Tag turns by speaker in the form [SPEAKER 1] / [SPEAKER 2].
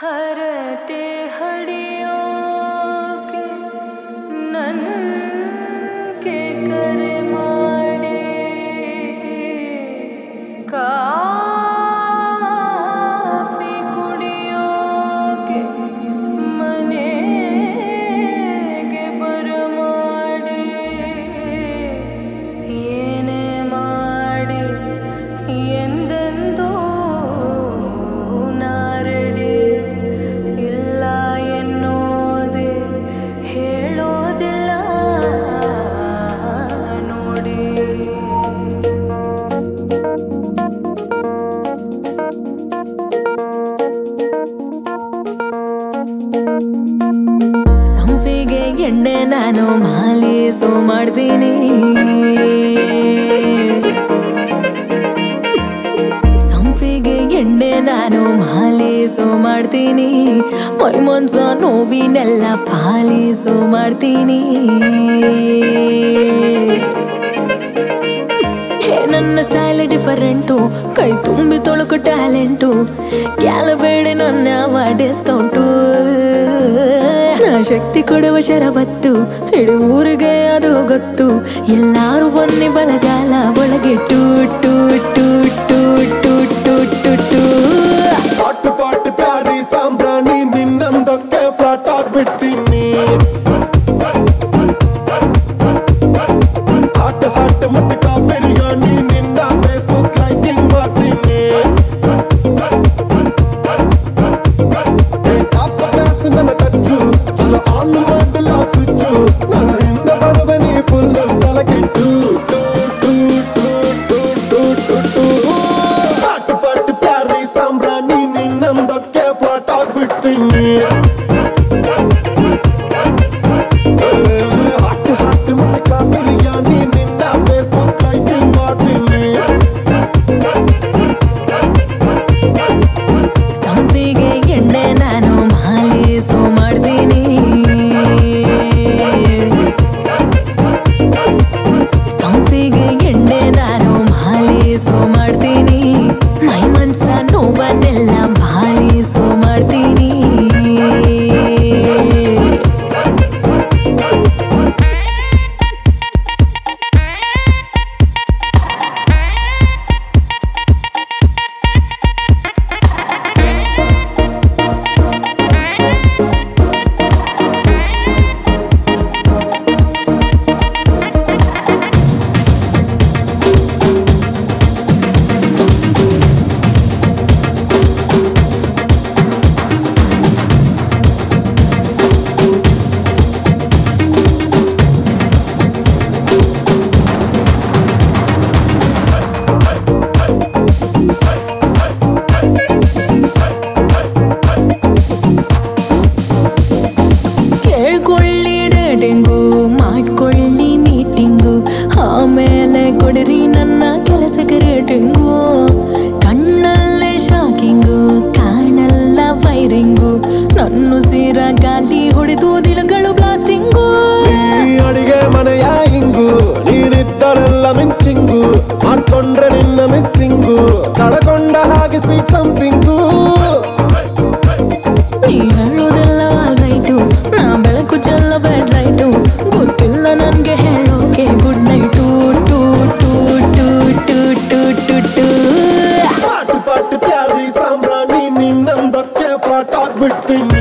[SPEAKER 1] ಹರಟೆ ಹಡಿಯೋಕೆ ನನ್ಗೆ ಕರೆ ಮಾಡಿ ಕಾಫಿ ಕುಡಿಯೋಕೆ ಮನೆಗೆ ಬರಮಾಡಿ ಏನೇ ಮಾಡಿ ಎಂದೆಂದೂ ನಾರಡಿ ಇಲ್ಲ ಎನ್ನೋದೆ ಹೇಳೋದಿಲ್ಲ ನೋಡಿ. ಸಂಪಿಗೆ ಎಣ್ಣೆ ನಾನು ಮಾಲೀಸು ಮಾಡ್ತೀನಿ, ಸಂಪಿಗೆ ಎಣ್ಣೆ ನಾನು ಮಾಲೀಸು ಮಾಡ್ತೀನಿ, ಮೈ ಮನ್ಸ ನೋವಿನೆಲ್ಲ ಪಾಲೀಸು ಮಾಡ್ತೀನಿ. ನನ್ನ ಸ್ಟೈಲ್ ಡಿಫರೆಂಟು, ಕೈ ತುಂಬಿ ತೊಳಕು ಟ್ಯಾಲೆಂಟು, ಬೇಡ ನನ್ನ ಯಾವ ಡಿಸ್ಕೌಂಟು. ನಾ ಶಕ್ತಿ ಕೊಡುವ ಶರಬತ್ತು, ಇಡೀ ಊರಿಗೆ ಅದು ಗೊತ್ತು. ಎಲ್ಲಾರು ಬನ್ನಿ ಬಲಗಾಲ ಒಳಗೆ ಟೂ ಟೂ ಟೂ ಟೂ ಟೂ ಟೂ ಟೂ ಟೂ.
[SPEAKER 2] ಪಾಟು ಪಾಟು ಪ್ಯಾರಿ ಸಾಂಬ್ರಾಣಿ ನಿನ್ನಂದಕ್ಕೆ ಫ್ಲಾಟ್ ಆಗ್ಬಿಡ್ತೀನಿ. ಹಾಟ್ ಹಾಟ್ ಮಟಕ ಬಿರಿಯಾನಿ ನಿನ್ನ ಫೇಸ್ಬುಕ್ ಲೈಕಿಂಗ್ ಮಾಡ್ತೀನಿ. ಟಾಪ್ ಕ್ಲಾಸ್ ನನ್ನ ಟಚ್ಚು, ಚಲೋ ಆನ್ ಮಾಡಲ್ಲ ಸ್ವಿಚ್ಚು. ನನ್ನ ಹಿಂದೆ ಬರುವೆ ನೀ ಫುಲ್ ತಲೆಕೆಟ್ಟು. ಟೂ ಟೂ ಟೂ ಟೂ ಟೂ ಟೂ ಟೂ. ಪಾಟು ಪಾಟು ಪ್ಯಾರಿ ಸಾಂಬ್ರಾಣಿ ನಿನ್ನಂದಕ್ಕೆ ಫ್ಲಾಟ್ ಆಗ್ಬಿಡ್ತೀನಿ. ಹಾಟ್ ಹಾಟ್ ಮಟಕ ಬಿರಿಯಾನಿ ನಿನ್ನ ಫೇಸ್ಬುಕ್ ಲೈಕಿಂಗ್ ಮಾಡ್ತೀನಿ.
[SPEAKER 1] ಸಂಪಿಗೆ ಎಣ್ಣೆ ನಾನು ಮಾಲೀಸು ಮಾಡ್ತೀನಿ, ಸಂಪಿಗೆ ಎಣ್ಣೆ ನಾನು ಮಾಲೀಸು ಮಾಡ್ತೀನಿ, ಮೈ ಮನ್ಸ ನೋವನ್ನೆಲ್ಲ ಮಾಲೀಸು ಮಾಡ್ತೀನಿ. ಕೇಳ್ಕೊಳ್ಳಿ ಡೇಟಿಂಗು, ಮಾಡ್ಕೊಳ್ಳಿ ಮೀಟಿಂಗು, ಆಮೇಲೆ ಕೊಡಿರಿ ನನ್ನ ಕೆಲಸಕ್ಕೆ ರೇಟಿಂಗು. ಕಣ್ಣಲ್ಲೇ ಶಾಕಿಂಗು, ಕಾಣಲ್ಲ ವೈರಿಂಗು, ನನ್ನ ಸೀರ ಗಾಲಿ ಹೊಡೆದು ದಿನಗಳು ಬ್ಲಾಸ್ಟಿಂಗು.
[SPEAKER 2] ಈ ಅಡಿಗೆ ಮನೆಯ ಹಿಂಗು, ನೀನಿದ್ದರೆಲ್ಲ ಮಿಂಚಿಂಗು, ಮಾಡ್ಕೊಂಡ್ರೆ ನಿನ್ನ ಮಿಸ್ಸಿಂಗು, ಕಳಕೊಂಡ ಹಾಗೆ ಸ್ವೀಟ್ ಸಮಥಿಂಗು.
[SPEAKER 1] ನೀ ಹೇಳೋದೆಲ್ಲ ಆಲ್ ರೈಟು, ನಾ ಬೆಳಕು ಚೆಲ್ಲ ಬೆಡ್ ಲೈಟು, ಗೊತ್ತಿಲ್ಲ ನನ್ಗೆ ಹೇಳೋಕೆ ಗುಡ್ ನೈಟು. ಟೂ ಟೂ ಟೂ ಟೂ ಟೂ ಟೂ ಟೂ.
[SPEAKER 2] ಪಾಟು ಪಾಟು ಪ್ಯಾರಿ ಸಾಂಬ್ರಾಣಿ ನಿನ್ನಂದಕ್ಕೆ ಫ್ಲಾಟ್ ಆಗ್ಬಿಡ್ತೀನಿ.